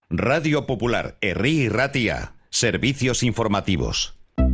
Radio Popular, Herri y Ratia. Servicios informativos.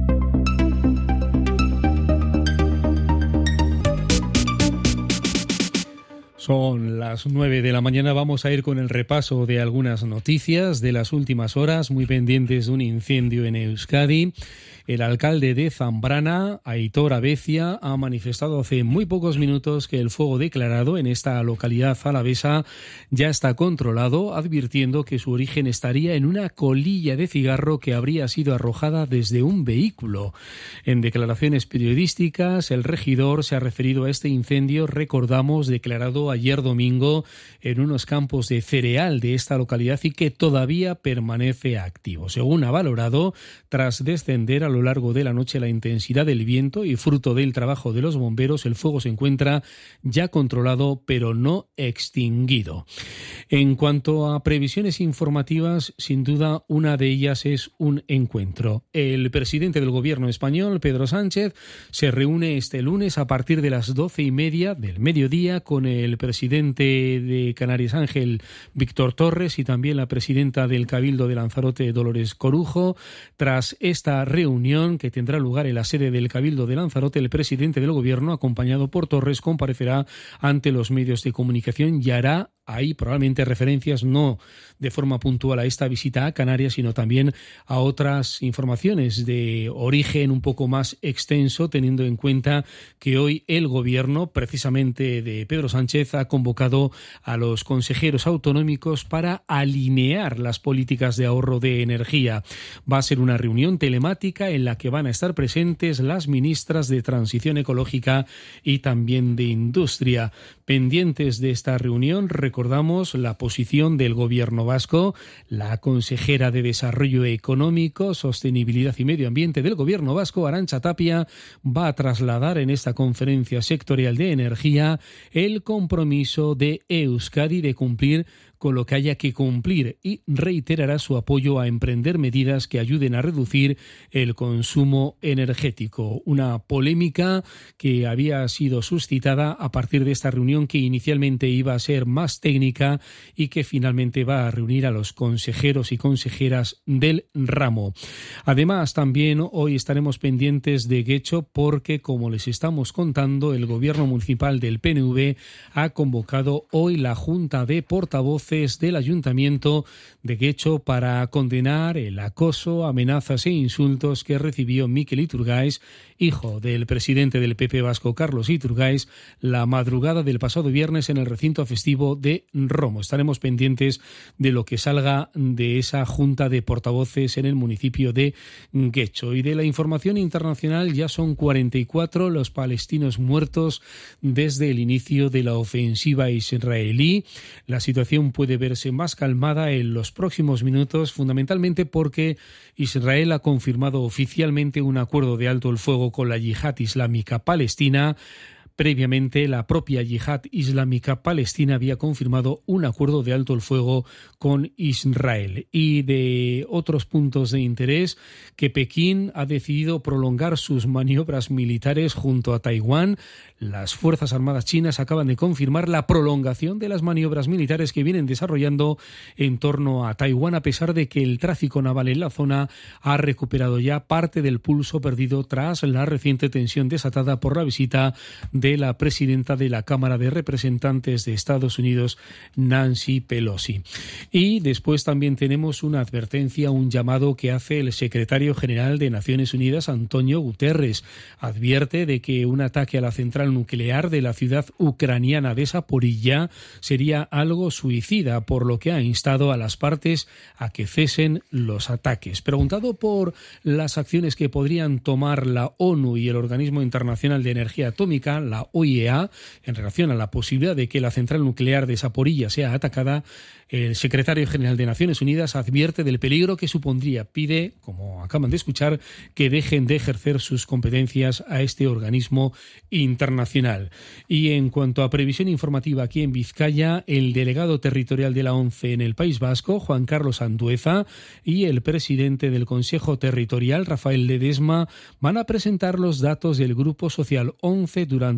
Son las 9 de la mañana, vamos a ir con el repaso de algunas noticias de las últimas horas, muy pendientes de un incendio en Euskadi. El alcalde de Zambrana, Aitor Abecia, ha manifestado hace muy pocos minutos que el fuego declarado en esta localidad alavesa ya está controlado, advirtiendo que su origen estaría en una colilla de cigarro que habría sido arrojada desde un vehículo. En declaraciones periodísticas, el regidor se ha referido a este incendio, recordamos, declarado ayer domingo en unos campos de cereal de esta localidad y que todavía permanece activo. Según ha valorado, tras descender a lo largo de la noche la intensidad del viento y fruto del trabajo de los bomberos, el fuego se encuentra ya controlado pero no extinguido. En cuanto a previsiones informativas, sin duda una de ellas es un encuentro. El presidente del gobierno español, Pedro Sánchez, se reúne este lunes a partir de las 12:30 del mediodía con el presidente de Canarias Ángel, Víctor Torres, y también la presidenta del Cabildo de Lanzarote, Dolores Corujo. Tras esta reunión que tendrá lugar en la sede del Cabildo de Lanzarote, el presidente del gobierno, acompañado por Torres, comparecerá ante los medios de comunicación y hará ahí probablemente referencias no de forma puntual a esta visita a Canarias, sino también a otras informaciones de origen un poco más extenso, teniendo en cuenta que hoy el gobierno, precisamente de Pedro Sánchez, ha convocado a los consejeros autonómicos para alinear las políticas de ahorro de energía. Va a ser una reunión telemática en la que van a estar presentes las ministras de Transición Ecológica y también de Industria. Pendientes de esta reunión, recordamos la posición del gobierno vasco. La consejera de Desarrollo Económico, Sostenibilidad y Medio Ambiente del gobierno vasco, Arantxa Tapia, va a trasladar en esta conferencia sectorial de energía el compromiso de Euskadi de cumplir con lo que haya que cumplir y reiterará su apoyo a emprender medidas que ayuden a reducir el consumo energético. Una polémica que había sido suscitada a partir de esta reunión que inicialmente iba a ser más técnica y que finalmente va a reunir a los consejeros y consejeras del ramo. Además, también hoy estaremos pendientes de Guecho porque, como les estamos contando, el gobierno municipal del PNV ha convocado hoy la Junta de Portavoces del Ayuntamiento de Guecho para condenar el acoso, amenazas e insultos que recibió Mikel Iturgaiz, hijo del presidente del PP vasco Carlos Iturgaiz, la madrugada del pasado viernes en el recinto festivo de Romo. Estaremos pendientes de lo que salga de esa Junta de Portavoces en el municipio de Guecho. Y de la información internacional, ya son 44 los palestinos muertos desde el inicio de la ofensiva israelí. La situación puede verse más calmada en los próximos minutos, fundamentalmente porque Israel ha confirmado oficialmente un acuerdo de alto el fuego con la Yihad Islámica Palestina. Previamente, la propia Yihad Islámica Palestina había confirmado un acuerdo de alto el fuego con Israel. Y de otros puntos de interés, que Pekín ha decidido prolongar sus maniobras militares junto a Taiwán. Las Fuerzas Armadas chinas acaban de confirmar la prolongación de las maniobras militares que vienen desarrollando en torno a Taiwán, a pesar de que el tráfico naval en la zona ha recuperado ya parte del pulso perdido tras la reciente tensión desatada por la visita de la presidenta de la Cámara de Representantes de Estados Unidos, Nancy Pelosi. Y después también tenemos una advertencia, un llamado que hace el secretario general de Naciones Unidas, Antonio Guterres. Advierte de que un ataque a la central nuclear de la ciudad ucraniana de Zaporilla sería algo suicida, por lo que ha instado a las partes a que cesen los ataques. Preguntado por las acciones que podrían tomar la ONU y el Organismo Internacional de Energía Atómica, la OIEA, en relación a la posibilidad de que la central nuclear de Zaporilla sea atacada, el secretario general de Naciones Unidas advierte del peligro que supondría. Pide, como acaban de escuchar, que dejen de ejercer sus competencias a este organismo internacional. Y en cuanto a previsión informativa aquí en Vizcaya, el delegado territorial de la ONCE en el País Vasco, Juan Carlos Andueza, y el presidente del Consejo Territorial, Rafael Ledesma, van a presentar los datos del Grupo Social ONCE durante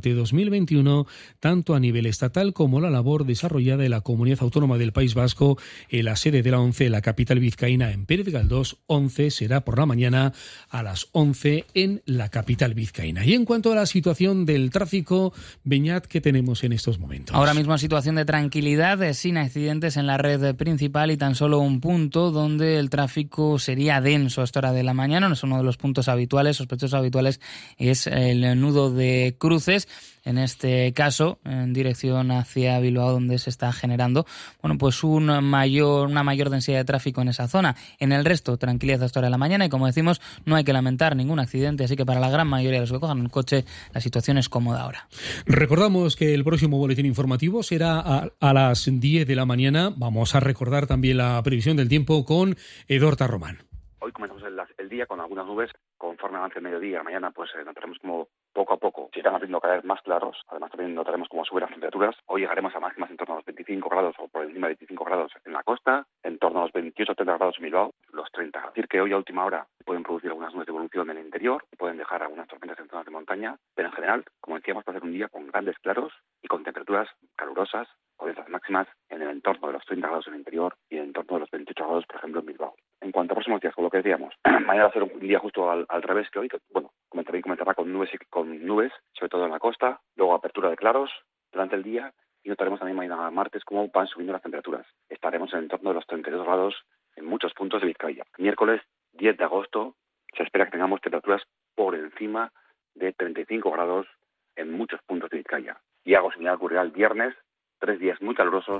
durante 2021, tanto a nivel estatal como la labor desarrollada en la Comunidad Autónoma del País Vasco en la sede de la ONCE, la capital vizcaína, en Pérez Galdós. 11 será por la mañana a las 11 en la capital vizcaína. Y en cuanto a la situación del tráfico, Beñat, ¿qué tenemos en estos momentos? Ahora mismo situación de tranquilidad, sin accidentes en la red principal y tan solo un punto donde el tráfico sería denso a esta hora de la mañana. No es uno de los puntos habituales, sospechosos habituales, es el nudo de Cruces. En este caso, en dirección hacia Bilbao, donde se está generando pues una mayor densidad de tráfico en esa zona. En el resto, tranquilidad hasta hora de la mañana y, como decimos, no hay que lamentar ningún accidente, así que para la gran mayoría de los que cojan un coche, la situación es cómoda ahora. Recordamos que el próximo boletín informativo será a las 10 de la mañana. Vamos a recordar también la previsión del tiempo con Edorta Román. Hoy comenzamos el día con algunas nubes. Conforme avance el mediodía, mañana notaremos como poco a poco se irán haciendo cada vez más claros. Además también notaremos cómo suben las temperaturas. Hoy llegaremos a máximas en torno a los 25 grados o por encima de 25 grados en la costa, en torno a los 28 o 30 grados en Bilbao, los 30. Es decir, que hoy a última hora pueden producir algunas nubes de evolución en el interior, pueden dejar algunas tormentas en zonas de montaña, pero en general, como decíamos, va a ser un día con grandes claros y con temperaturas calurosas, con las máximas en el entorno de los 30 grados en el interior y en el entorno de los 28 grados, por ejemplo, en Bilbao. En cuanto a próximos días, con lo que decíamos, mañana va a ser un día justo al revés que hoy, que, comenzará con nubes, sobre todo en la costa, luego apertura de claros durante el día, y notaremos también mañana martes cómo van subiendo las temperaturas. Estaremos en el entorno de los 32 grados en muchos puntos de Vizcaya. Miércoles 10 de agosto se espera que tengamos temperaturas por encima de 35 grados en muchos puntos de Vizcaya. Y algo similar ocurrirá el viernes, 3 días muy calurosos.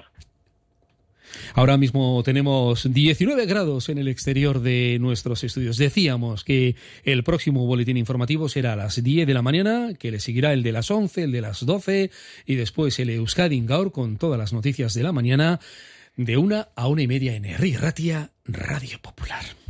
Ahora mismo tenemos 19 grados en el exterior de nuestros estudios. Decíamos que el próximo boletín informativo será a las 10 de la mañana, que le seguirá el de las 11, el de las 12 y después el Euskadi Gaur con todas las noticias de la mañana de 1 a 1:30 en Herri Ratia, Radio Popular.